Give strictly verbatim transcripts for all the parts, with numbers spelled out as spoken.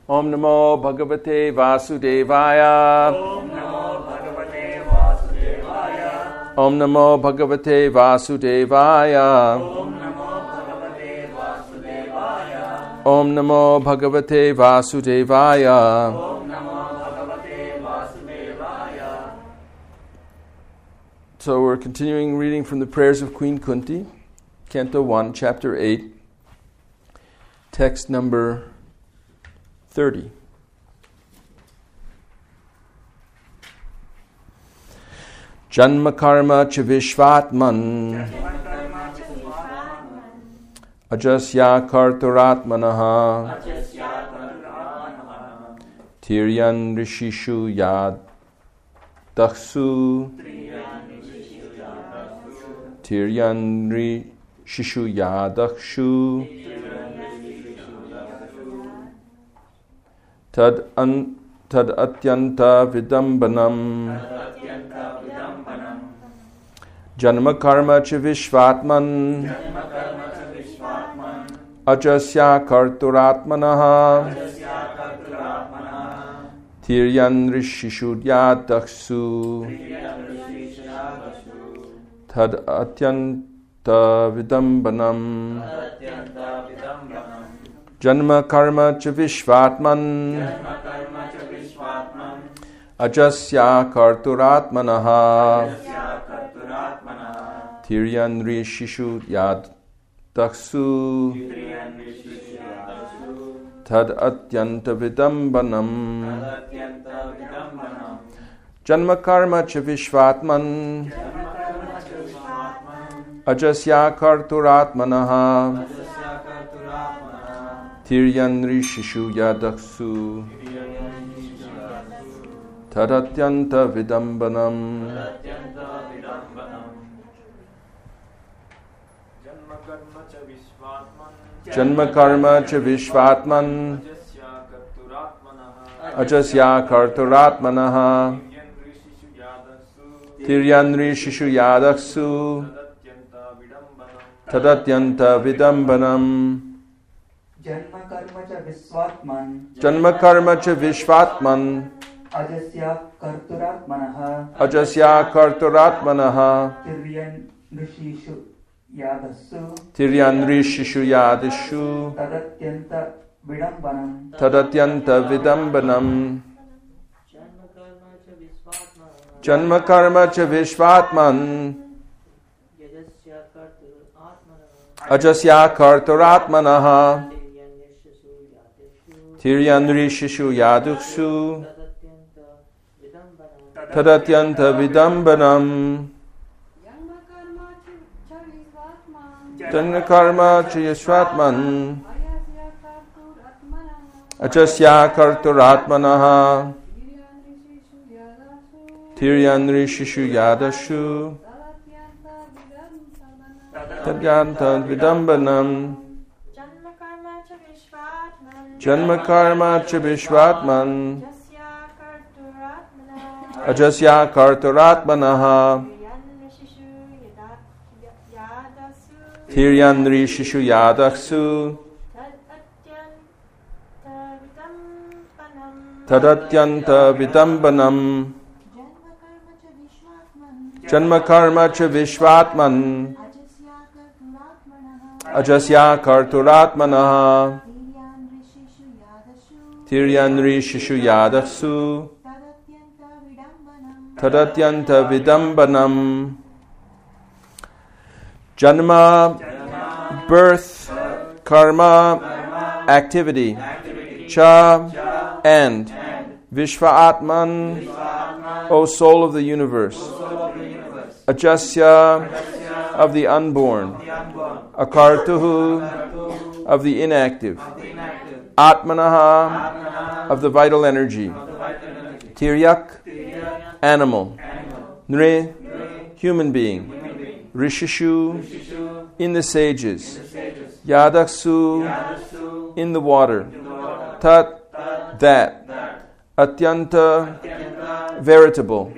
Om Namo Bhagavate Vasudevaya. Om Namo Bhagavate Vasudevaya. Om Namo Bhagavate Vasudevaya. Om Namo Bhagavate Vasudevaya. Om Namo Bhagavate Vasudevaya. Om Namo Bhagavate Vasudevaya. So we're continuing reading from the prayers of Queen Kunti, Canto one, Chapter eight, text number thirty. Janma karma cha vishvatman ajasya karturatmanaha tiryan rishishu yad daksu tiryan rishishu yadakshu tad an tad atyanta vidambanam janma karma cha vishvatman ajasya karturatmanaha tiryan rishishu yadaksu tad atyanta vidambanam janma karma cha vishvatman ajasya karturatmanaha tiryan rishishu yadaksu tad atyanta vidambanam janma karma cha vishvatman ajasya karturatmanaha tiryan rishishu yadaksu tad atyanta vidambanam janma karma cha vishvatman ajasya karturatmanaha tiryan rishishu yadaksu tadatyanta vidambanam janma karma cha vishvatman janma karma cha vishvatman ajasya karturatmanaha ajasya karturatmanaha tiryan rishishu yadassu tiryan rishishu yadashu tadatyanta vidambanam tadatyanta vidambanam janma karma cha vishvatman ajasya karturatmanaha tiryan rishishu yaduksu tadatyanta vidambanam janma karma cha vishvatman ajasya karturatmanaha tiryan rishishu yadashu tadatyanta vidambanam janma karma cha vishvatman ajasya karturatmanaha tiryan rishishu yadaksu tadatyanta vidambanam janma karma cha vishvatman ajasya karturatmanaha tiryan rishishu yadaksu tadatyanta vidambanam janma, birth, karma, activity, cha, and, Vishva-atman, O soul of the universe, Ajasya, of the unborn, Akartuhu, of the inactive, Atmanaha, of the vital energy, Tiryak, animal, Nre, human being, Rishishu, in the sages, Yadaksu, in the water, Tat, that, Atyanta, veritable,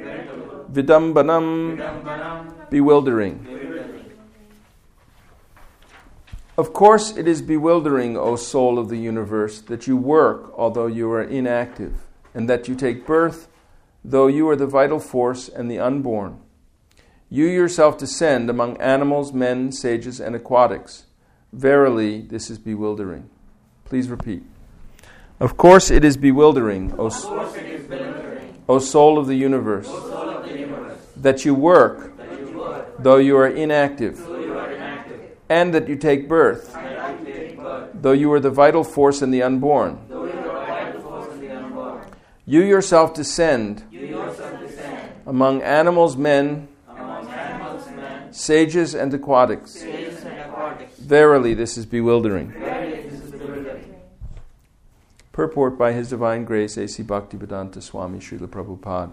Vidambanam, bewildering. Of course, it is bewildering, O soul of the universe, that you work although you are inactive, and that you take birth though you are the vital force and the unborn. You yourself descend among animals, men, sages, and aquatics. Verily, this is bewildering. Please repeat. Of course it is bewildering, O, s- is bewildering. o soul of the universe, O soul of the universe, that you work that you work, though you are inactive, though you are inactive, and that you take birth and that you take birth, though you are the vital force and the unborn. though you are vital force and the unborn. You yourself descend You yourself descend among animals, men, among animals, men, sages, and aquatics. sages, and aquatics. Verily, this is bewildering. Verily, this is bewildering. Purport by His Divine Grace, A C Bhaktivedanta Swami Srila Prabhupada.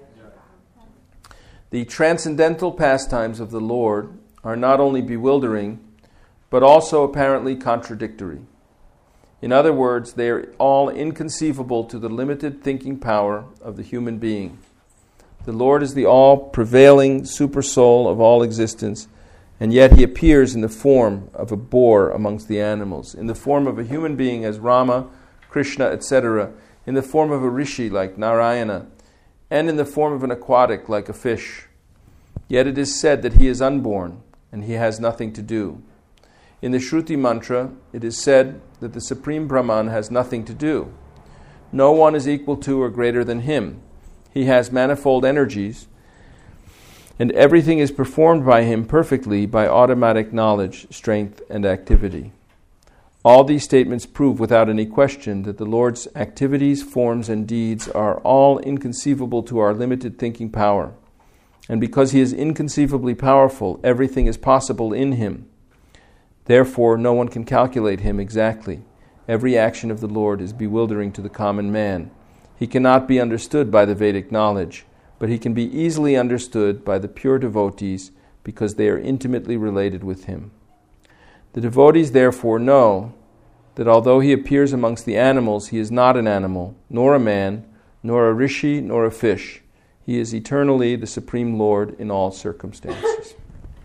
The transcendental pastimes of the Lord are not only bewildering, but also apparently contradictory. In other words, they are all inconceivable to the limited thinking power of the human being. The Lord is the all-prevailing super-soul of all existence, and yet He appears in the form of a boar amongst the animals, in the form of a human being as Rama, Krishna, et cetera, in the form of a rishi like Narayana, and in the form of an aquatic like a fish. Yet it is said that He is unborn, and He has nothing to do. In the Shruti mantra, it is said that the Supreme Brahman has nothing to do. No one is equal to or greater than Him. He has manifold energies, and everything is performed by Him perfectly by automatic knowledge, strength, and activity. All these statements prove without any question that the Lord's activities, forms, and deeds are all inconceivable to our limited thinking power. And because He is inconceivably powerful, everything is possible in Him. Therefore, no one can calculate Him exactly. Every action of the Lord is bewildering to the common man. He cannot be understood by the Vedic knowledge, but He can be easily understood by the pure devotees because they are intimately related with Him. The devotees therefore know that although He appears amongst the animals, He is not an animal, nor a man, nor a rishi, nor a fish. He is eternally the Supreme Lord in all circumstances.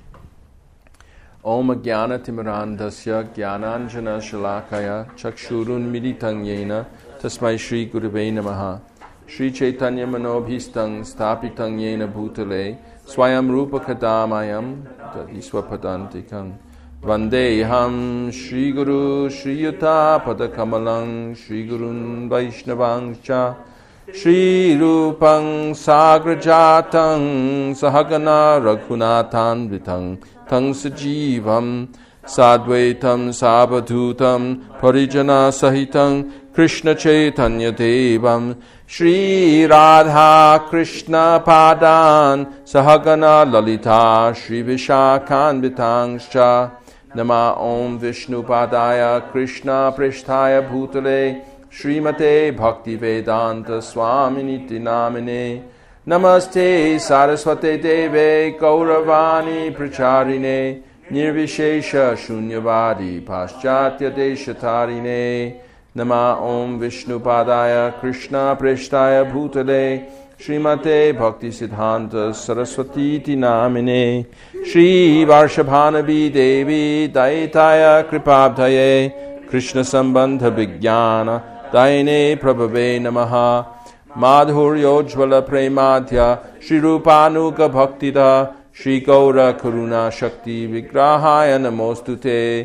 Om Jnana Timirandasya Jnananjana Shalakaya Chakshurun Miditang Yena Tasmai Shri Gurave Namaha Shri Chaitanya Manobhistang Stapitang Yena Bhutale Swayam Rupa Kadamayam Tadiswapadantikam Vandeham Shri Guru Shri Yuta Padakamalang Shri Gurun Vaishnavang Cha Shri Rupang Sagrajatang Sahagana Raghunathan Vitang Tang Sajivam Sadvaitam Sabadhutam Parijana Sahitang Krishna Chaitanya Devam Shri Radha Krishna Padan Sahagana Lalita Shri Vishakhan Vitangscha Nama Om Vishnu Padaya Krishna Prishtaya Bhutale Srimate Bhakti Vedanta Swaminiti Namine Namaste Saraswate Deve Gauravani Pracharine Nirvishesha Shunyavadi Paschatya Deshatarine Nama Om Vishnu Padaya Krishna Prishtaya Bhutale Srimate Bhakti Siddhanta Saraswati Namine Shri Varshabhanavi Devi Daitaya Kripabdhaye Krishna Sambandha Vijnana Daine Prabhave Namaha Madhuryojjvala Premadhya Shri Rupanuga Bhaktida Shri Gaura Karuna Shakti Vigrahaya Namostute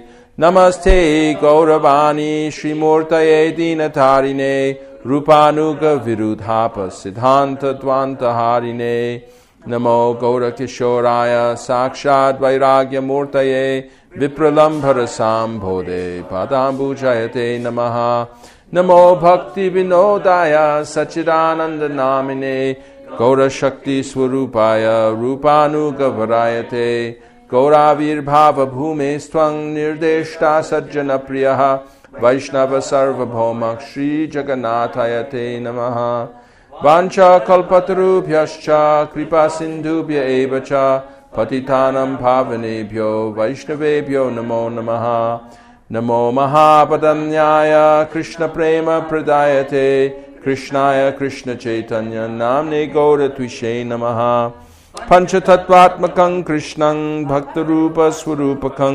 Namaste Gauravani Shri Murtaye Dinatarine Rupanuga Virudhapa Siddhanta Dvanta Harine Namo Gaura Kishoraya Sakshad Vairagya Murtaye Vipralambhara Sambhode Padambu Jayate Namaha Namo Bhakti Vinodaya Sachidananda Namine Gaura Shakti Swarupaya Rupanuga Varayate Gauravir Bhava Bhume Swang Nirdeshta Sajjana Priyaha Vaishnava Sarva Bhoma Shri Jagannatayate Namaha Vancha Kalpatarubhyascha Kripa Sindhubhya Evacha Patitanam Bhavanebhyo Vaishnavebhyo Namo Namaha Namo Mahapadanyaya Krishna Prema Pradayate Krishnaya Krishna Chaitanya Namne Gaura Tvishe Namaha Panchatattvatmakang Krishnang Bhaktarupa Swarupakang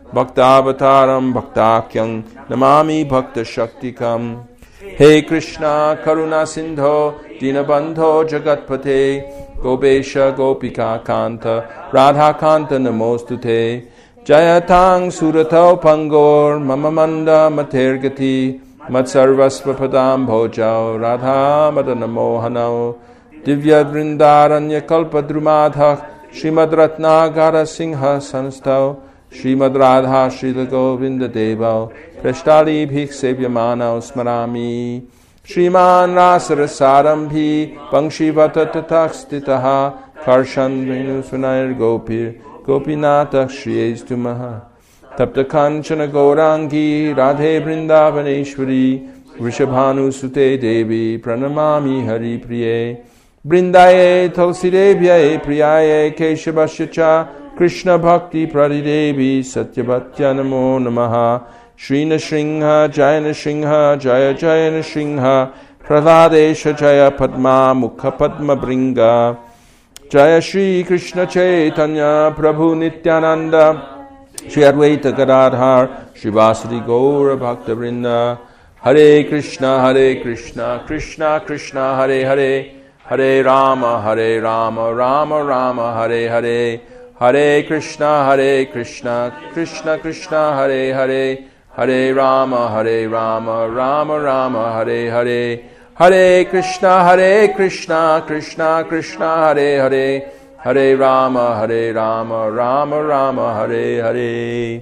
Bhaktavataram Bhaktakyam Namami Bhakta Shaktikam. He Krishna Karuna Sindho Dinabandho Jagatpate Gopesha Gopika Kanta Radha Kanta Namostute Jayatang Suratau Pangor Mamamanda Matergati Matsarvasva Padam Bhojao Radha Madanamo Hanao Divya Vrindaranya Kalpadrumadha Srimad Ratnagara Singha Sanstao Srimad Radha Srila Govinda Devo Prashtali Bhik Sevyamano Smarami Shriman Rasarasarambi Bangshivata Tatakstitaha Karshan Venusunair Gopir Gopinata Shriyestumaha Tapta Kanchana Gaurangi Radhe Vrindavaneshwari Vrishabhanu Sute Devi Pranamami Hari Priye Brindaye Tulsi Devyaye Priyaye Keshavasya Cha Krishna Bhakti Pradidevi Satyabhatya Namo Namaha Shri Nrsimha Jaya Nrsimha Jaya Jaya Nrsimha Praladesha Jaya Padma Mukha Padma Bringa Jaya Shri Krishna Chaitanya Prabhu Nityananda Shri Advaita Gadadhar Shri Vasudhi Gaura Bhakta Vrinda Hare Krishna Hare Krishna Krishna Krishna Hare Hare Hare Rama Hare Rama Rama Rama Hare Hare Hare Krishna Hare Krishna Krishna Krishna Hare Hare Hare Rama Hare Rama Rama Rama Hare Hare Hare Krishna Hare Krishna Krishna Krishna Hare Hare Hare Rama Hare Rama Rama Rama Hare Hare.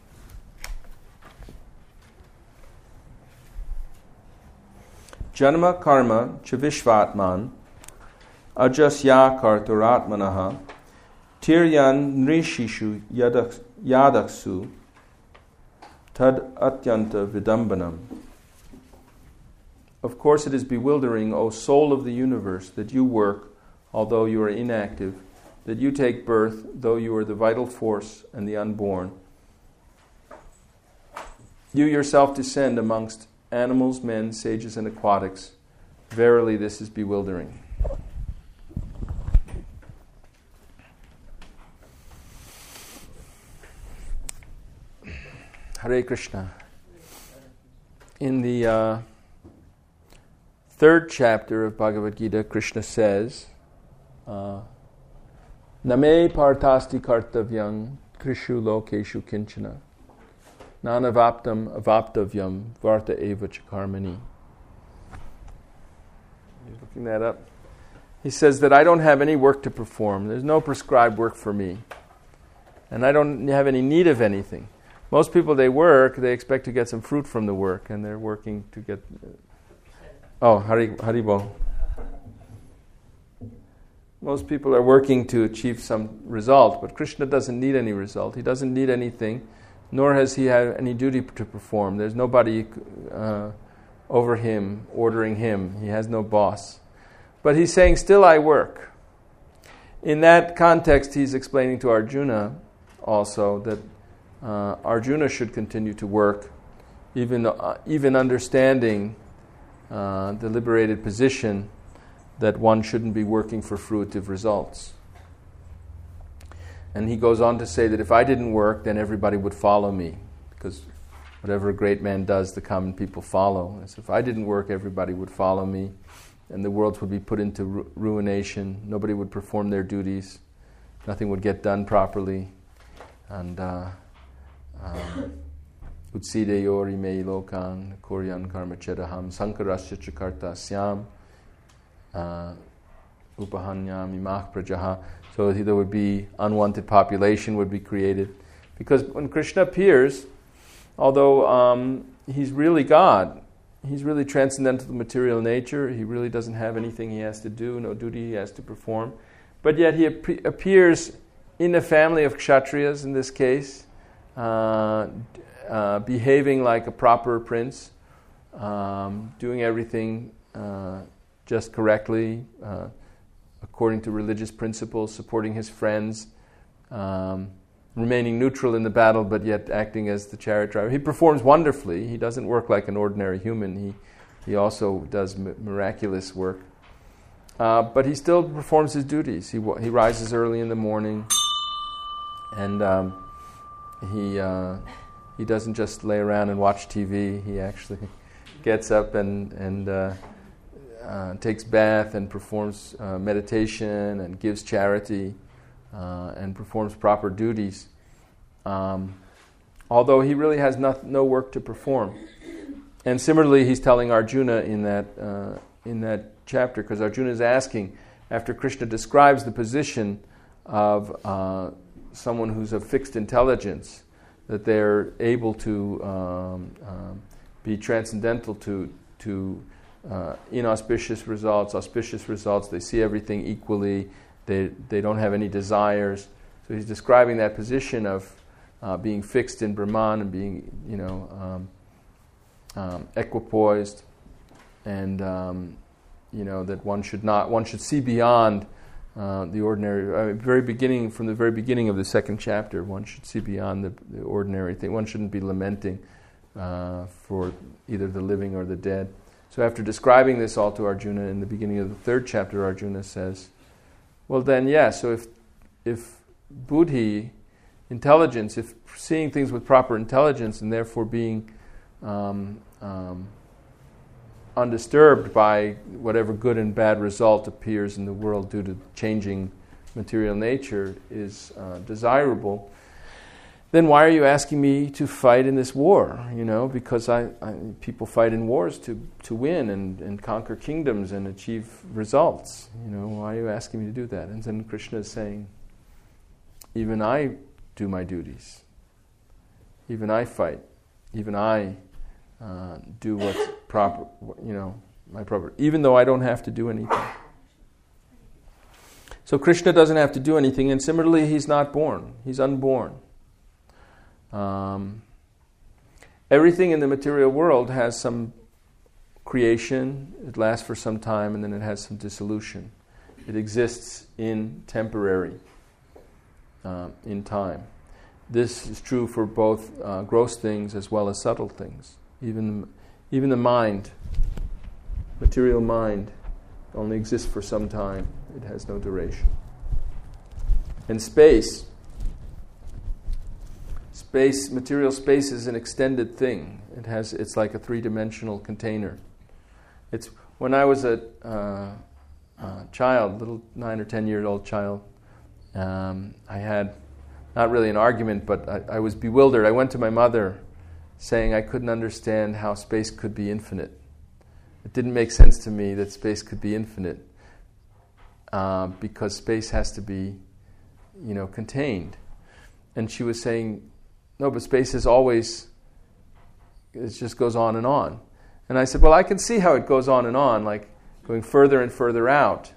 Janma karma chavishvatman ajasya karturatmanaha tiryan nrishishu yadak, yadaksu tad atyanta vidambanam. Of course it is bewildering, O soul of the universe, that you work, although you are inactive, that you take birth, though you are the vital force and the unborn. You yourself descend amongst animals, men, sages, and aquatics. Verily, this is bewildering. Hare Krishna. In the uh, third chapter of Bhagavad Gita, Krishna says, uh, Name partasti kartavyam krishu lokeshu kinchana nanavaptam avaptavyam varta eva chakarmani. You're looking that up. He says that I don't have any work to perform. There's no prescribed work for me. And I don't have any need of anything. Most people, they work, they expect to get some fruit from the work, and they're working to get... Oh, Hari, Haribo. Most people are working to achieve some result, but Krishna doesn't need any result. He doesn't need anything, nor has he had any duty to perform. There's nobody uh, over him, ordering him. He has no boss. But he's saying, still I work. In that context, he's explaining to Arjuna also that uh, Arjuna should continue to work, even, uh, even understanding uh, the liberated position that one shouldn't be working for fruitive results. And he goes on to say that if I didn't work, then everybody would follow me, because whatever a great man does, the common people follow. And so if I didn't work, everybody would follow me, and the world would be put into ru- ruination. Nobody would perform their duties. Nothing would get done properly. And utside yori mei lokan koryan karma chedaham sankarasya chakarta syam upahanyam imach prajaha. So there would be unwanted population would be created. Because when Krishna appears, although um, he's really God, he's really transcendental to material nature, he really doesn't have anything he has to do, no duty he has to perform. But yet he ap- appears in a family of kshatriyas in this case, uh, uh, behaving like a proper prince, um, doing everything uh, just correctly, uh, according to religious principles, supporting his friends, um, remaining neutral in the battle, but yet acting as the chariot driver. He performs wonderfully. He doesn't work like an ordinary human. He he also does mi- miraculous work. Uh, but he still performs his duties. He he rises early in the morning, and um, he uh, he doesn't just lay around and watch T V. He actually gets up and and uh, uh, takes bath and performs uh, meditation and gives charity uh, and performs proper duties. Um, although he really has no, no work to perform. And similarly, he's telling Arjuna in that uh, in that chapter, because Arjuna is asking, after Krishna describes the position of uh, someone who's of fixed intelligence, that they're able to um, um, be transcendental to to uh, inauspicious results, auspicious results. They see everything equally. They they don't have any desires. So he's describing that position of uh, being fixed in Brahman and being, you know, um, um, equipoised, and um, you know that one should not one should see beyond Uh, the ordinary, uh, very beginning, from the very beginning of the second chapter, one should see beyond the, the ordinary thing. One shouldn't be lamenting uh, for either the living or the dead. So after describing this all to Arjuna in the beginning of the third chapter, Arjuna says, well then, yeah, so if if buddhi, intelligence, if seeing things with proper intelligence and therefore being um, um, undisturbed by whatever good and bad result appears in the world due to changing material nature is uh, desirable, then why are you asking me to fight in this war? You know, because I, I people fight in wars to, to win and, and conquer kingdoms and achieve results. You know, why are you asking me to do that? And then Krishna is saying, even I do my duties. Even I fight. Even I Uh, do what's proper, you know, my proper, even though I don't have to do anything. So Krishna doesn't have to do anything, and similarly, he's not born. He's unborn. Um, everything in the material world has some creation, it lasts for some time, and then it has some dissolution. It exists in temporary, uh, in time. This is true for both uh, gross things as well as subtle things. Even, even the mind, material mind, only exists for some time. It has no duration. And space, space, material space is an extended thing. It has, it's like a three-dimensional container. It's when I was a uh, uh, child, little nine or ten-year-old child, um, I had not really an argument, but I, I was bewildered. I went to my mother, saying I couldn't understand how space could be infinite. It didn't make sense to me that space could be infinite uh, because space has to be, you know, contained. And she was saying, no, but space is always, it just goes on and on. And I said, well, I can see how it goes on and on, like going further and further out.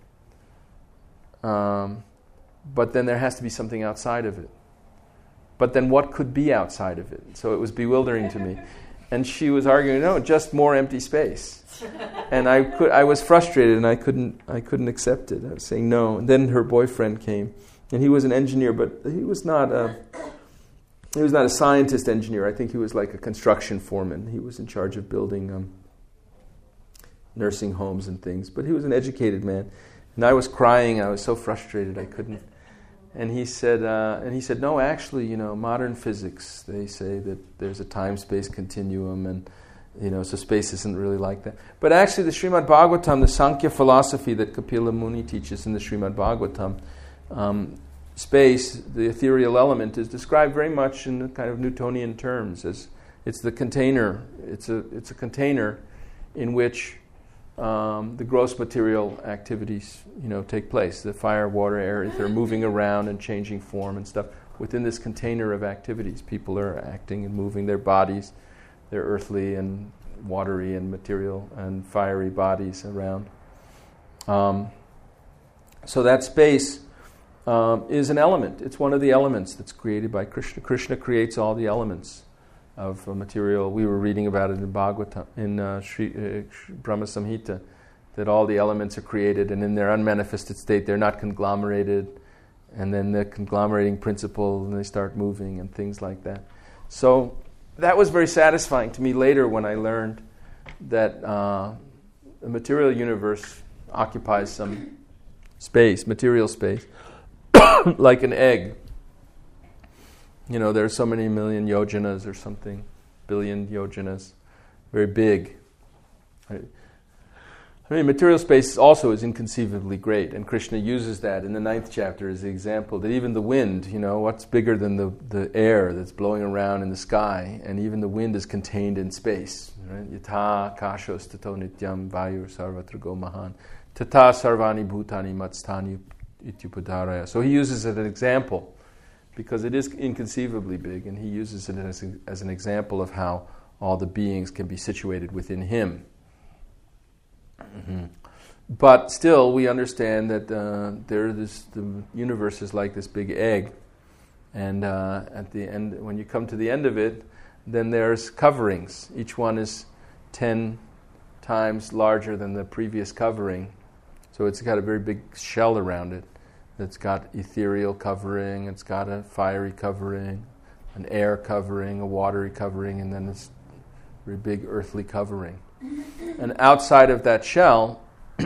Um, but then there has to be something outside of it. But then what could be outside of it? So it was bewildering to me. And she was arguing, no, just more empty space. And I could, I was frustrated and I couldn't I couldn't accept it. I was saying no. And then her boyfriend came, and he was an engineer, but he was not a he was not a scientist engineer. I think he was like a construction foreman. He was in charge of building um, nursing homes and things. But he was an educated man. And I was crying. I was so frustrated I couldn't. And he said, uh, and he said, no, actually, you know, modern physics, they say that there's a time-space continuum, and you know, so space isn't really like that. But actually, the Srimad Bhagavatam, the Sankhya philosophy that Kapila Muni teaches in the Srimad Bhagavatam, um, space, the ethereal element, is described very much in the kind of Newtonian terms as it's the container. It's a it's a container in which Um, the gross material activities, you know, take place. The fire, water, air, they're moving around and changing form and stuff. Within this container of activities, people are acting and moving their bodies, their earthly and watery and material and fiery bodies around. Um, so that space um, is an element. It's one of the elements that's created by Krishna. Krishna creates all the elements of uh, material. We were reading about it in Bhagavatam, in uh, Sri, uh, Brahma Samhita, that all the elements are created, and in their unmanifested state they're not conglomerated, and then the conglomerating principle, and they start moving and things like that. So that was very satisfying to me later when I learned that uh, the material universe occupies some space, material space, like an egg. You know, there are so many million yojanas or something, billion yojanas, very big. Right? I mean, material space also is inconceivably great, and Krishna uses that in the ninth chapter as the example that even the wind, you know, what's bigger than the, the air that's blowing around in the sky, and even the wind is contained in space. Right? Yatha kashos tato nityam vayur sarvatra go mahan tata sarvani bhutani matstani ityupadaraya. So he uses it as an example because it is inconceivably big, and he uses it as, a, as an example of how all the beings can be situated within him. Mm-hmm. But still, we understand that uh, there, this, the universe is like this big egg, and uh, at the end, when you come to the end of it, then there's coverings. Each one is ten times larger than the previous covering, so it's got a very big shell around it. It's got ethereal covering, it's got a fiery covering, an air covering, a watery covering, and then this very big earthly covering. And outside of that shell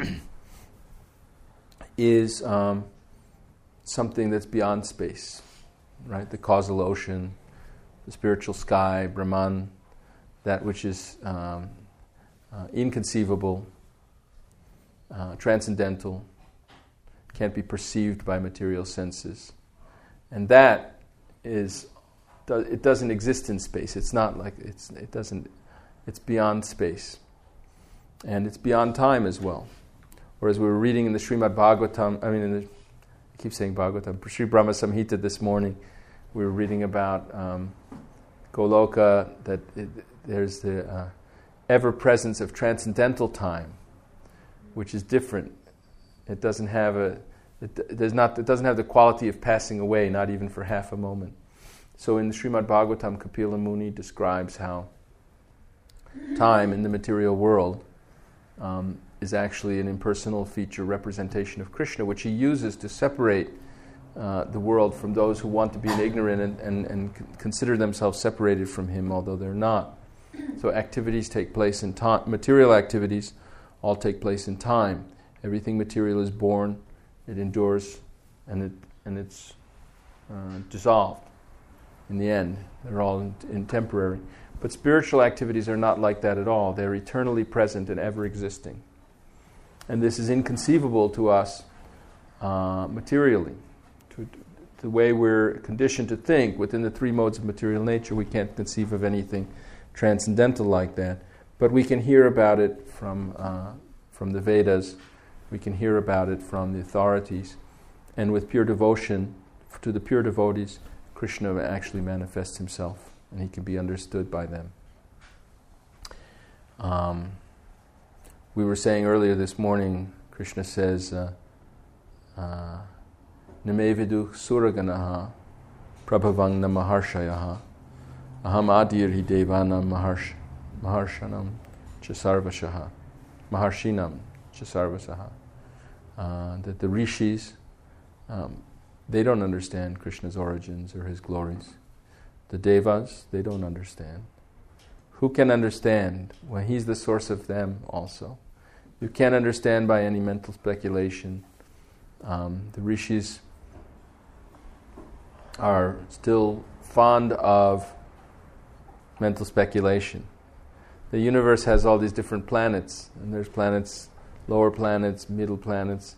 is um, something that's beyond space, right? The causal ocean, the spiritual sky, Brahman, that which is um, uh, inconceivable, uh, transcendental, can't be perceived by material senses. And that is, it doesn't exist in space. It's not like, it's, it doesn't, it's beyond space. And it's beyond time as well. Whereas we were reading in the Srimad Bhagavatam, I mean, in the, I keep saying Bhagavatam, Sri Brahma Samhita this morning, we were reading about um, Goloka, that it, there's the uh, ever-presence of transcendental time, which is different. It doesn't have a, it, there's not, it doesn't have the quality of passing away, not even for half a moment. So in the Srimad Bhagavatam, Kapila Muni describes how time in the material world Um, is actually an impersonal feature representation of Krishna, which he uses to separate uh, the world from those who want to be ignorant and, and, and c- consider themselves separated from him, although they're not. So activities take place in time. Material activities all take place in time. Everything material is born, it endures, and it and it's uh, dissolved in the end. They're all in, in temporary. But spiritual activities are not like that at all. They're eternally present and ever existing. And this is inconceivable to us uh, materially. To, to the way we're conditioned to think within the three modes of material nature, we can't conceive of anything transcendental like that. But we can hear about it from uh, from the Vedas. We can hear about it from the authorities. And with pure devotion to the pure devotees, Krishna actually manifests himself, and he can be understood by them. Um, we were saying earlier this morning, Krishna says, uh, uh, Name vidu suraganaha prabhavang namaharshayaha aham adir hi devanam maharsh, maharshanam chasarvashaha maharshinam chasarvasaha. Uh, that the rishis, um, they don't understand Krishna's origins or his glories. The devas, they don't understand. Who can understand? Well, he's the source of them also. You can't understand by any mental speculation. Um, the rishis are still fond of mental speculation. The universe has all these different planets, and there's planets, lower planets, middle planets,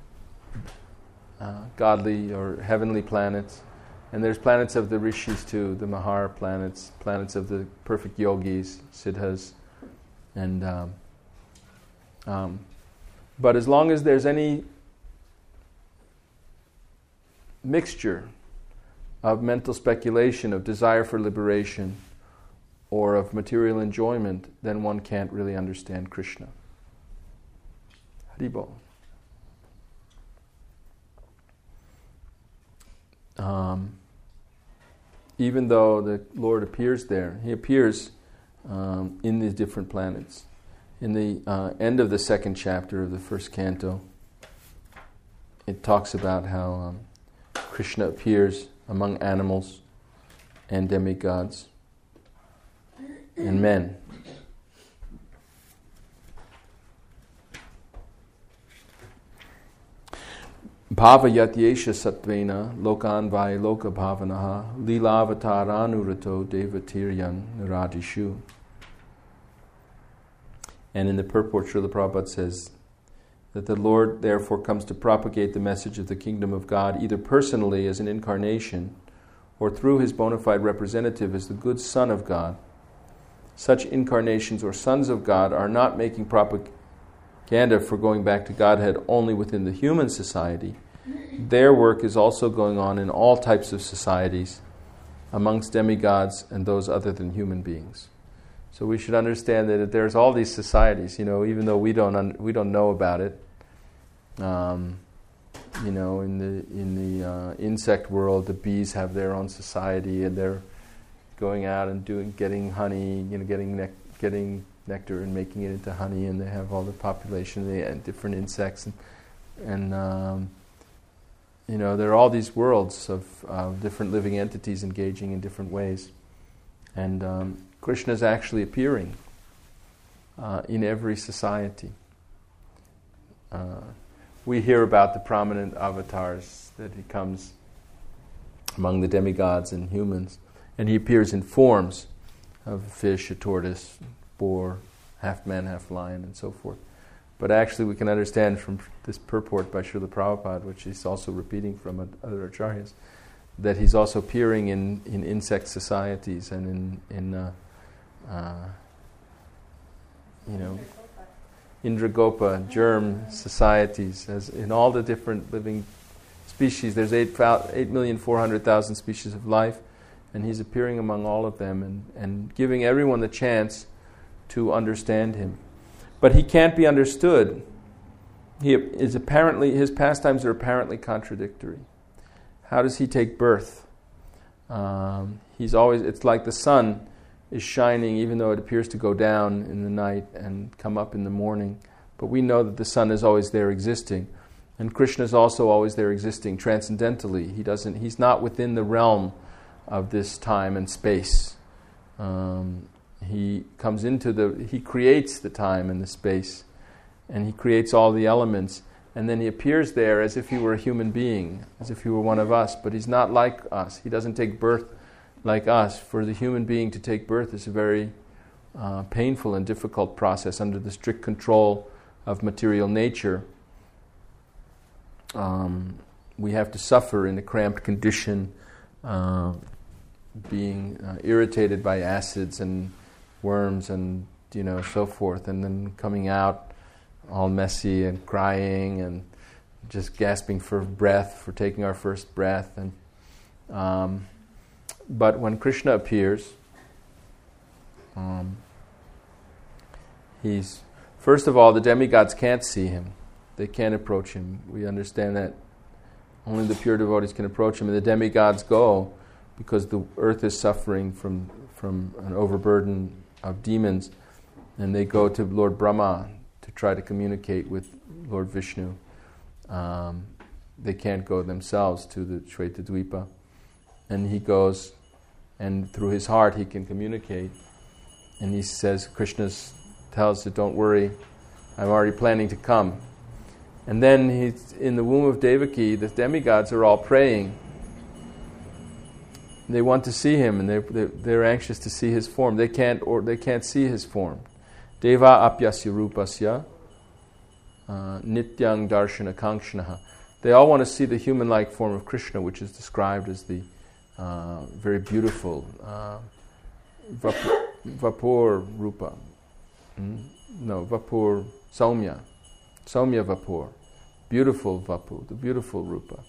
uh, godly or heavenly planets. And there's planets of the rishis too, the Mahar planets, planets of the perfect yogis, siddhas. And um, um, but as long as there's any mixture of mental speculation, of desire for liberation, or of material enjoyment, then one can't really understand Krishna. Haribol. Um, even though the Lord appears there, he appears um, in these different planets. In the uh, end of the second chapter of the first canto, it talks about how um, Krishna appears among animals and demigods and men. Bhavayat yesha satvena lokan vai loka bhavanaha lilavataranurato devatiryan naradishu. And in the purport, Srila Prabhupada says that the Lord therefore comes to propagate the message of the kingdom of God either personally as an incarnation or through his bona fide representative as the good Son of God. Such incarnations or sons of God are not making propaganda for going back to Godhead only within the human society. Their work is also going on in all types of societies, amongst demigods and those other than human beings. So we should understand that there's all these societies, you know, even though we don't un- we don't know about it. Um, you know, in the in the uh, insect world, the bees have their own society, and they're going out and doing getting honey, you know, getting nec- getting nectar and making it into honey, and they have all the population, they and different insects, and, and um, you know, there are all these worlds of uh, different living entities engaging in different ways, and um, Krishna is actually appearing uh, in every society. Uh, we hear about the prominent avatars that he comes among the demigods and humans, and he appears in forms of a fish, a tortoise, boar, half man, half lion, and so forth. But actually we can understand from this purport by Srila Prabhupada, which he's also repeating from other acharyas, that he's also appearing in, in insect societies and in, in uh, uh, you know, Indragopa, germ societies, as in all the different living species. There's eight, eight million four hundred thousand species of life, and he's appearing among all of them and, and giving everyone the chance to understand him. But he can't be understood. He is apparently, his pastimes are apparently contradictory. How does he take birth? Um, he's always, it's like the sun is shining even though it appears to go down in the night and come up in the morning. But we know that the sun is always there existing. And Krishna is also always there existing transcendentally. He doesn't, he's not within the realm of this time and space. Um, he comes into the, he creates the time and the space, and he creates all the elements, and then he appears there as if he were a human being, as if he were one of us, but he's not like us. He doesn't take birth like us. For the human being to take birth is a very uh, painful and difficult process under the strict control of material nature. Um, we have to suffer in a cramped condition, uh, being uh, irritated by acids and worms and, you know, so forth, and then coming out all messy and crying and just gasping for breath, for taking our first breath. And um, but when Krishna appears, um, he's, first of all, the demigods can't see him. They can't approach him. We understand that only the pure devotees can approach him, and the demigods go because the earth is suffering from, from an overburden of demons, and they go to Lord Brahma to try to communicate with Lord Vishnu. Um, they can't go themselves to the Shvetadvipa, and he goes, and through his heart he can communicate. And he says, Krishna tells it, don't worry, I'm already planning to come. And then he's in the womb of Devaki, the demigods are all praying. They want to see him, and they they're anxious to see his form. They can't, or they can't see his form. Deva apyasya rupasya nityang darshana kankshanaha. They all want to see the human-like form of Krishna, which is described as the uh, very beautiful uh, vapur, vapur rupa. Mm? No, vapur saumya. Saumya vapur. Beautiful vapur, the beautiful rupa.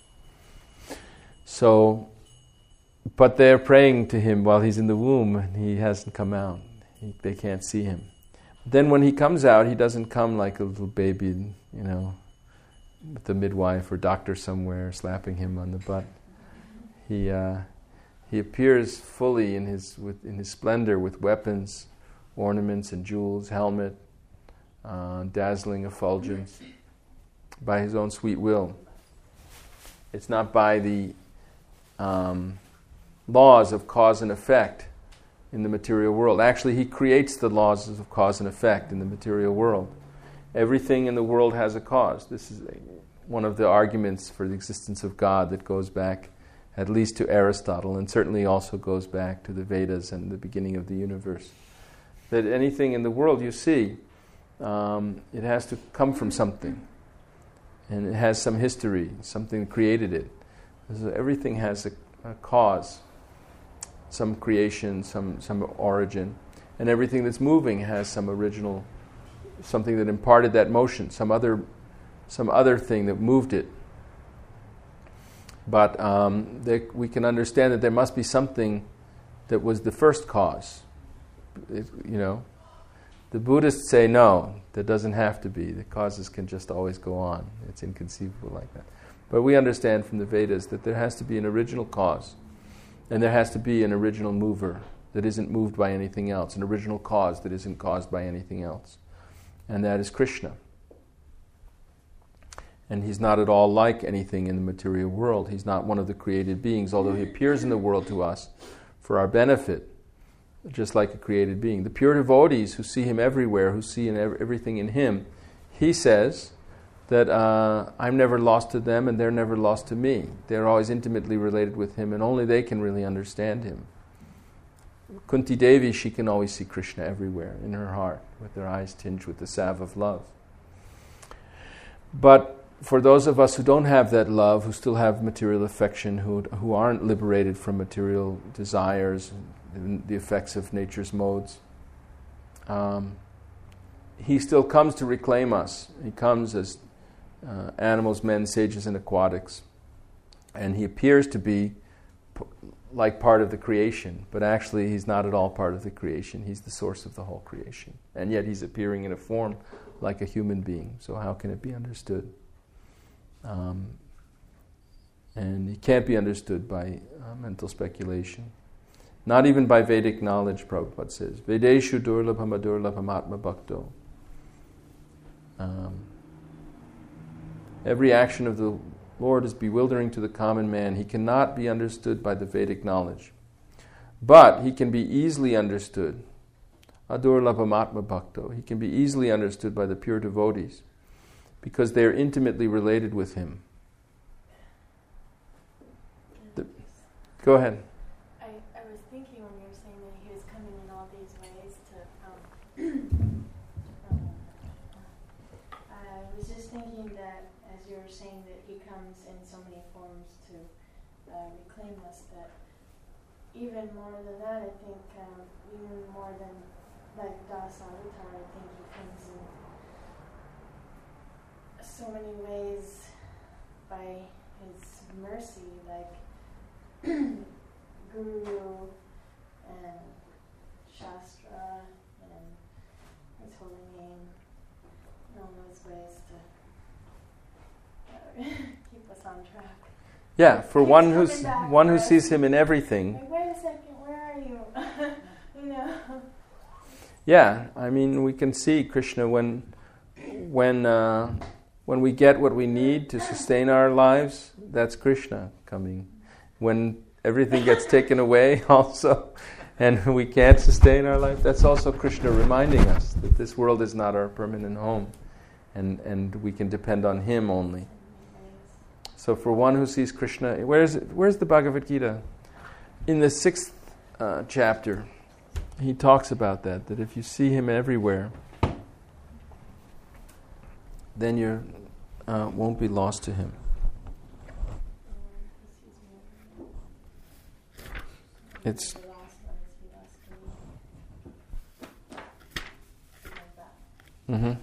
So, but they're praying to him while he's in the womb and he hasn't come out. He, they can't see him. Then when he comes out, he doesn't come like a little baby, you know, with the midwife or doctor somewhere slapping him on the butt. He uh, he appears fully in his with, in his splendor with weapons, ornaments and jewels, helmet, uh, dazzling effulgence, by his own sweet will. It's not by the um, laws of cause and effect in the material world. Actually, he creates the laws of cause and effect in the material world. Everything in the world has a cause. This is one of the arguments for the existence of God that goes back at least to Aristotle, and certainly also goes back to the Vedas and the beginning of the universe. That anything in the world you see, um, it has to come from something. And it has some history, something created it. So everything has a, a cause, some creation, some, some origin. And everything that's moving has some original, something that imparted that motion, some other, some other thing that moved it. But um, there, we can understand that there must be something that was the first cause. It, you know, the Buddhists say no, there doesn't have to be. The causes can just always go on. It's inconceivable like that. But we understand from the Vedas that there has to be an original cause, and there has to be an original mover that isn't moved by anything else, an original cause that isn't caused by anything else. And that is Krishna. And he's not at all like anything in the material world. He's not one of the created beings, although he appears in the world to us for our benefit, just like a created being. The pure devotees who see him everywhere, who see in ev- everything in him, he says that uh, I'm never lost to them and they're never lost to me. They're always intimately related with him, and only they can really understand him. Kunti Devi, she can always see Krishna everywhere in her heart, with her eyes tinged with the salve of love. But for those of us who don't have that love, who still have material affection, who who aren't liberated from material desires and the effects of nature's modes, um, he still comes to reclaim us. He comes as uh, animals, men, sages, and aquatics. And he appears to be p- like part of the creation, but actually he's not at all part of the creation. He's the source of the whole creation. And yet he's appearing in a form like a human being. So how can it be understood? Um, and it can't be understood by uh, mental speculation. Not even by Vedic knowledge, Prabhupada says. Vedeshu durlabham adurlabham atma bhakto. Um, every action of the Lord is bewildering to the common man. He cannot be understood by the Vedic knowledge. But he can be easily understood. Adurlabham atma bhakto. He can be easily understood by the pure devotees, because they are intimately related with him. The, go ahead. I, I was thinking when you were saying that he was coming in all these ways to... Um, um, I was just thinking that as you were saying that he comes in so many forms to uh, reclaim us, that even more than that, I think, um, even more than like Das Avatar, I think he comes in so many ways by his mercy, like Guru and Shastra and his holy name, and all those ways to uh, keep us on track. Yeah, for Keeps one who's coming back one for who us. sees him in everything. Like, wait a second, where are you? You know. Yeah, I mean, we can see Krishna when when uh, when we get what we need to sustain our lives. That's Krishna coming. When everything gets taken away, also, and we can't sustain our life, that's also Krishna reminding us that this world is not our permanent home, and and we can depend on him only. So, for one who sees Krishna, where's where's the Bhagavad Gita? In the sixth uh, chapter. He talks about that, that if you see him everywhere, then you uh, won't be lost to him. It's mm-hmm.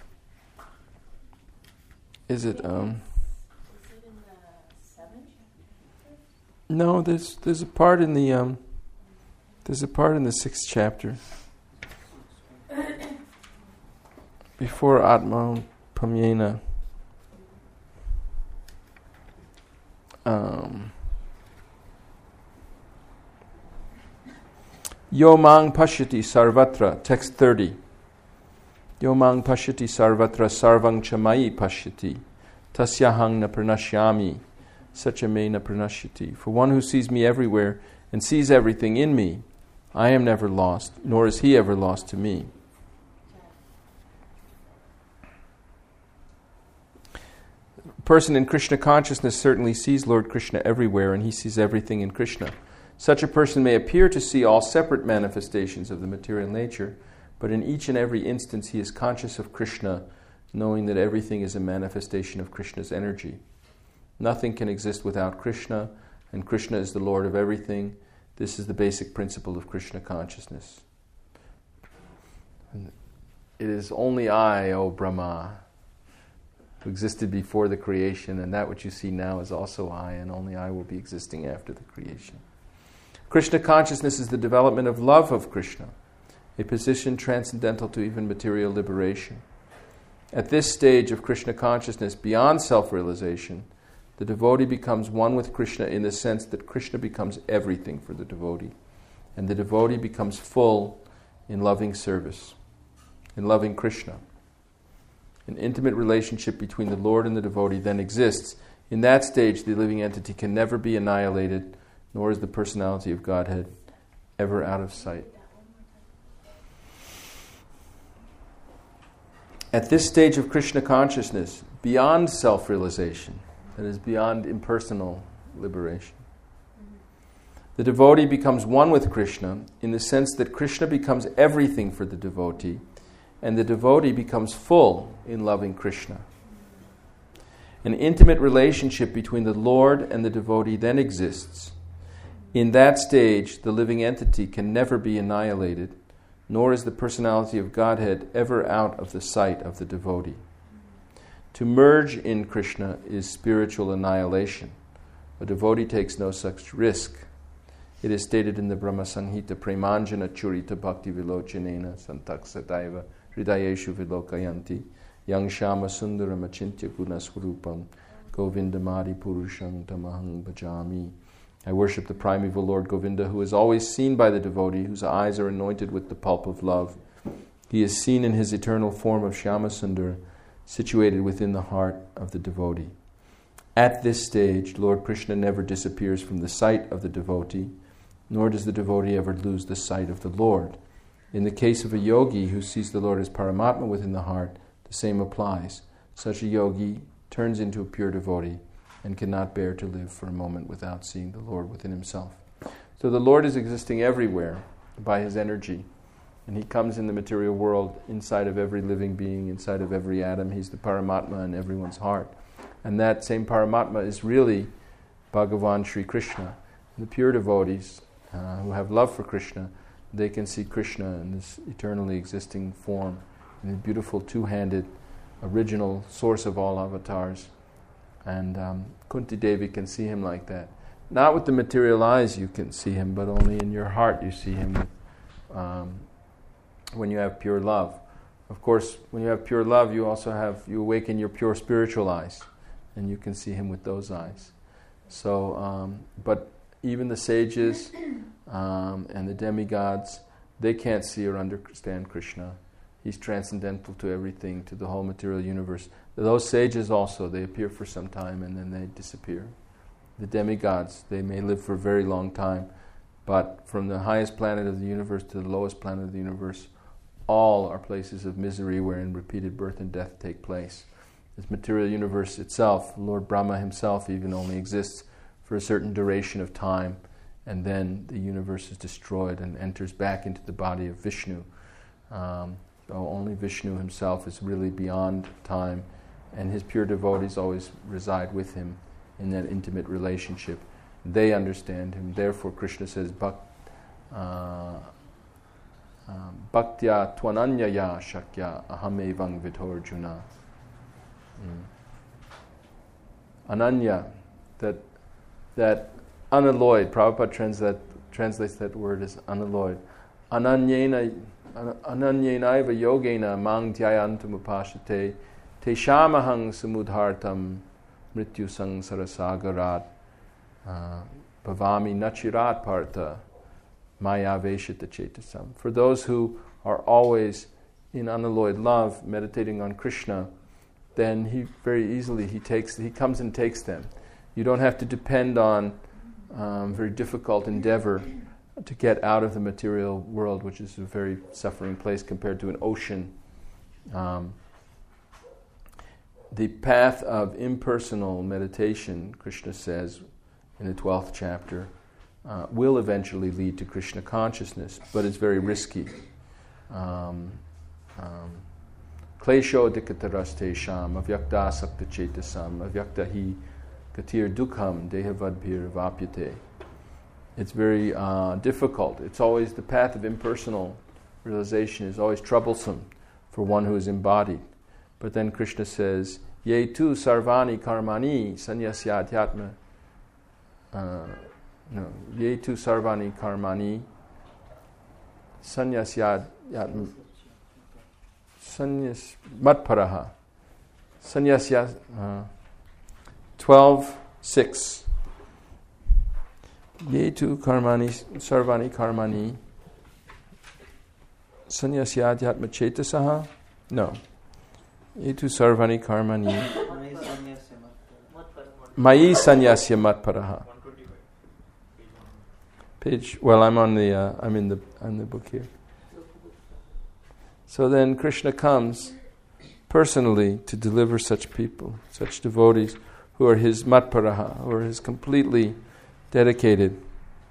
Is it um Is it in the seventh chapter? no, there's there's a part in the um There's a part in the sixth chapter before Atma Pamyena. Um, Yo mang pashyati sarvatra, text thirty. Yo mang pashyati sarvatra sarvang chamayi pashyati, tasyahang na pranashyami, sachame na pranashyati. For one who sees me everywhere and sees everything in me, I am never lost, nor is he ever lost to me. person in Krishna consciousness certainly sees Lord Krishna everywhere, and he sees everything in Krishna. Such a person may appear to see all separate manifestations of the material nature, but in each and every instance he is conscious of Krishna, knowing that everything is a manifestation of Krishna's energy. Nothing can exist without Krishna, and Krishna is the Lord of everything. This is the basic principle of Krishna consciousness. It is only I, O Brahma, who existed before the creation, and that which you see now is also I, and only I will be existing after the creation. Krishna consciousness is the development of love of Krishna, a position transcendental to even material liberation. At this stage of Krishna consciousness, beyond self-realization, the devotee becomes one with Krishna in the sense that Krishna becomes everything for the devotee, and the devotee becomes full in loving service, in loving Krishna. An intimate relationship between the Lord and the devotee then exists. In that stage, the living entity can never be annihilated, nor is the personality of Godhead ever out of sight. At this stage of Krishna consciousness, beyond self-realization, that is, beyond impersonal liberation, the devotee becomes one with Krishna in the sense that Krishna becomes everything for the devotee, and the devotee becomes full in loving Krishna. An intimate relationship between the Lord and the devotee then exists. In that stage, the living entity can never be annihilated, nor is the personality of Godhead ever out of the sight of the devotee. To merge in Krishna is spiritual annihilation. A devotee takes no such risk. It is stated in the Brahma Samhita, Premanjana Churita Bhakti Vilochanena Santaksataiva Hridayeshu Vilokayanti Yang Shama Sundaram Achintya Gunaswarupam Govindamadi Purusham Tamahang Bhajami. I worship the primeval Lord Govinda, who is always seen by the devotee, whose eyes are anointed with the pulp of love. He is seen in his eternal form of Shyamasundar, situated within the heart of the devotee. At this stage, Lord Krishna never disappears from the sight of the devotee, nor does the devotee ever lose the sight of the Lord. In the case of a yogi who sees the Lord as Paramatma within the heart, the same applies. Such a yogi turns into a pure devotee and cannot bear to live for a moment without seeing the Lord within himself. So the Lord is existing everywhere by his energy, and he comes in the material world inside of every living being, inside of every atom. He's the Paramatma in everyone's heart. And that same Paramatma is really Bhagavan Sri Krishna. And the pure devotees uh, who have love for Krishna, they can see Krishna in this eternally existing form, in the beautiful two-handed original source of all avatars. And um, Kunti Devi can see him like that. Not with the material eyes you can see him, but only in your heart you see him um, when you have pure love. Of course, when you have pure love, you also have, you awaken your pure spiritual eyes, and you can see him with those eyes. So, um, but even the sages um, and the demigods, they can't see or understand Krishna. He's transcendental to everything, to the whole material universe. Those sages also, they appear for some time and then they disappear. The demigods, they may live for a very long time, but from the highest planet of the universe to the lowest planet of the universe, all are places of misery wherein repeated birth and death take place. This material universe itself, Lord Brahma himself even only exists for a certain duration of time, and then the universe is destroyed and enters back into the body of Vishnu. Um, so only Vishnu himself is really beyond time, and his pure devotees always reside with him in that intimate relationship. They understand him. Therefore, Krishna says, Bhak, uh, um, Bhaktya twananyaya shakya ahamevang vidhorjuna. Mm. Ananya, that that unalloyed. Prabhupada translate, translates that word as unalloyed. Ananyena, ananyenaiva yogena mang dhyayantam upashate te shamahang samudhartam mrityu sangsarasagarat bhavami nachirat partha maya veshita chetasam. For those who are always in unalloyed love, meditating on Krishna, then he very easily he takes he comes and takes them. You don't have to depend on um, very difficult endeavor to get out of the material world, which is a very suffering place compared to an ocean. Um, the path of impersonal meditation, Krishna says in the twelfth chapter, uh, will eventually lead to Krishna consciousness, but it's very risky. Um, um, Klesho dikataraste sham avyakta sakta chetasam avyakta hi katir dukham dehavadbhir vapyate. It's very uh, difficult. It's always the path of impersonal realization is always troublesome for one who is embodied. But then Krishna says, Ye tu sarvani karmani sanyasyadhyatma. Uh, no, Ye tu sarvani karmani sanyasyadhyatma. Sanyas matparaha. Sanyasya. Uh, twelve six. Ye tu karmani sarvani karmani sanyasyadhyatma chetasaha. No. Ye tu sarvani karmani mayi sanyasya matparaha. Page. Well, I'm on the. Uh, I'm in the. On the book here. So then Krishna comes personally to deliver such people, such devotees who are his matparaha, who are his completely dedicated.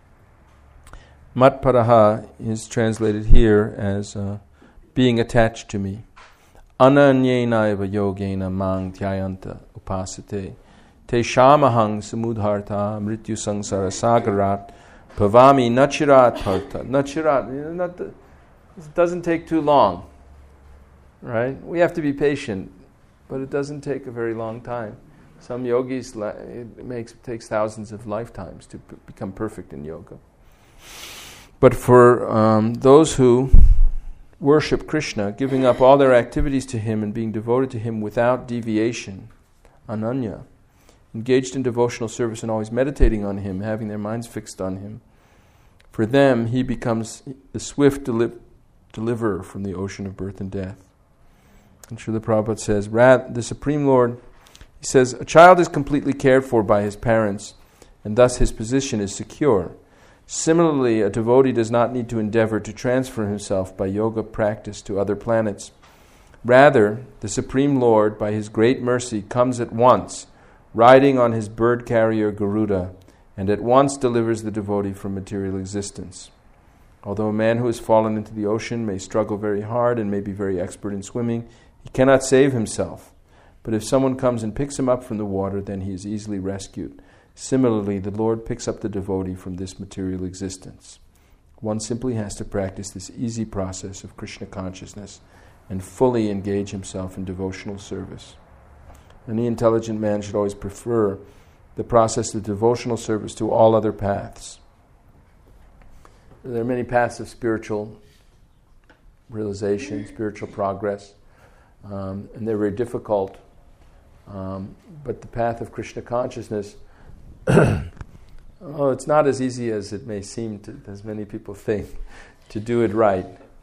Matparaha is translated here as uh, being attached to me. Ananyena eva yogena mang dhyayanta upasate te shamahang samudharta mrityu sangsara sagarat bhavami nachirat parta. Nachirat, you know, not the, it doesn't take too long, right? We have to be patient, but it doesn't take a very long time. Some yogis, it makes takes thousands of lifetimes to p- become perfect in yoga. But for um, those who worship Krishna, giving up all their activities to him and being devoted to him without deviation, ananya, engaged in devotional service and always meditating on him, having their minds fixed on him, for them he becomes the swift deli- deliverer from the ocean of birth and death. And Srila Prabhupada says, the Supreme Lord, he says, a child is completely cared for by his parents, and thus his position is secure. Similarly, a devotee does not need to endeavor to transfer himself by yoga practice to other planets. Rather, the Supreme Lord, by his great mercy, comes at once, riding on his bird carrier Garuda, and at once delivers the devotee from material existence. Although a man who has fallen into the ocean may struggle very hard and may be very expert in swimming, he cannot save himself. But if someone comes and picks him up from the water, then he is easily rescued. Similarly, the Lord picks up the devotee from this material existence. One simply has to practice this easy process of Krishna consciousness and fully engage himself in devotional service. Any intelligent man should always prefer the process of devotional service to all other paths. There are many paths of spiritual realization, spiritual progress, um, and they're very difficult. Um, but the path of Krishna consciousness, oh, it's not as easy as it may seem to, as many people think, to do it right.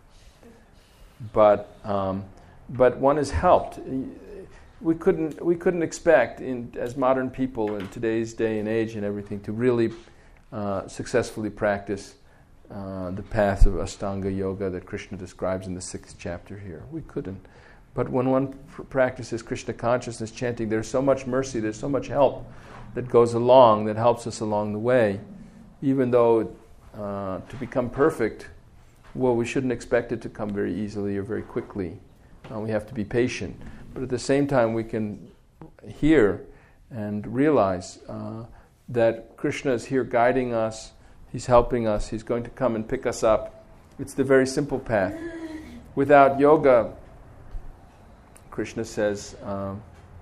But um, but one is helped. We couldn't we couldn't expect, in, as modern people in today's day and age and everything, to really uh, successfully practice uh, the path of Ashtanga Yoga that Krishna describes in the sixth chapter here. We couldn't. But when one pr- practices Krishna consciousness chanting, there's so much mercy, there's so much help that goes along, that helps us along the way. Even though uh, to become perfect, well, we shouldn't expect it to come very easily or very quickly. Uh, we have to be patient. But at the same time, we can hear and realize uh, that Krishna is here guiding us, he's helping us, he's going to come and pick us up. It's the very simple path. Without yoga, Krishna says, um,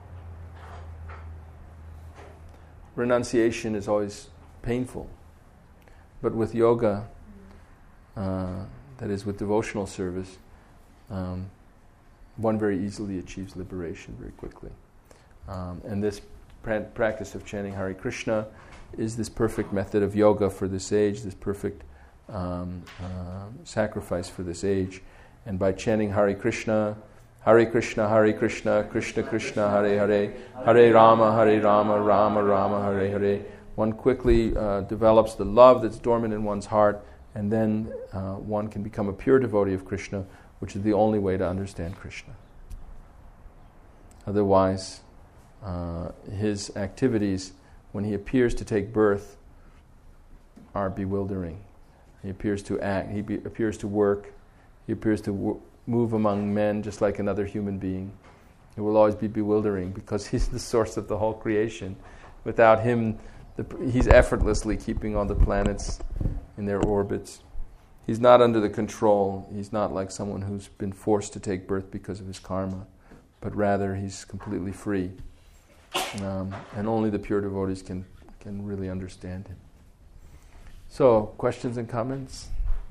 renunciation is always painful. But with yoga, uh, that is with devotional service, um, one very easily achieves liberation very quickly. Um, and this pra- practice of chanting Hare Krishna is this perfect method of yoga for this age, this perfect um, uh, sacrifice for this age. And by chanting Hare Krishna, Hare Krishna, Hare Krishna, Krishna Krishna, Hare Hare, Hare Rama, Hare Rama, Rama Rama, Hare Hare, one quickly uh, develops the love that's dormant in one's heart, and then uh, one can become a pure devotee of Krishna, which is the only way to understand Krishna. Otherwise, uh, his activities, when he appears to take birth, are bewildering. He appears to act, he be, appears to work, he appears to w- move among men just like another human being. It will always be bewildering because he's the source of the whole creation. Without him, the, he's effortlessly keeping all the planets in their orbits. He's not under the control. He's not like someone who's been forced to take birth because of his karma, but rather he's completely free. Um, and only the pure devotees can, can really understand him. So, questions and comments?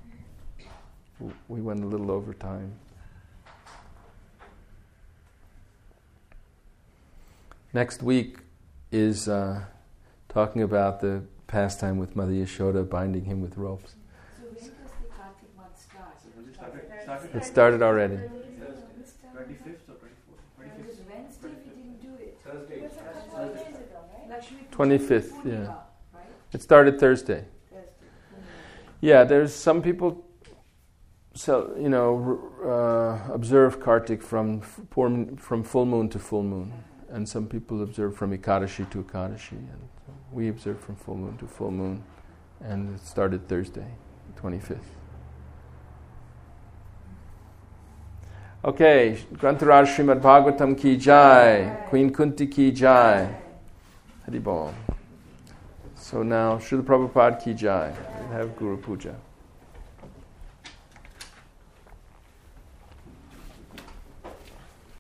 We went a little over time. Next week is uh, talking about the pastime with Mother Yashoda, binding him with ropes. So when does the Kartik month start? It started already. twenty-fifth or twenty-fourth? It was Wednesday we didn't do it. Thursday. Four days ago, right? Lakshmi twenty-fifth, Purnima, yeah. Right? It started Thursday. Thursday. Yeah, there's some people, so you know, uh, observe Kartik from f- from full moon to full moon, and some people observe from Ekadashi to Ekadashi, and we observe from full moon to full moon, and it started Thursday, twenty-fifth. Okay, Grantaraj Srimad Bhagavatam ki jai, Queen Kunti ki jai, Hari Bol. So now, Srila Prabhupada ki jai. We have Guru Puja.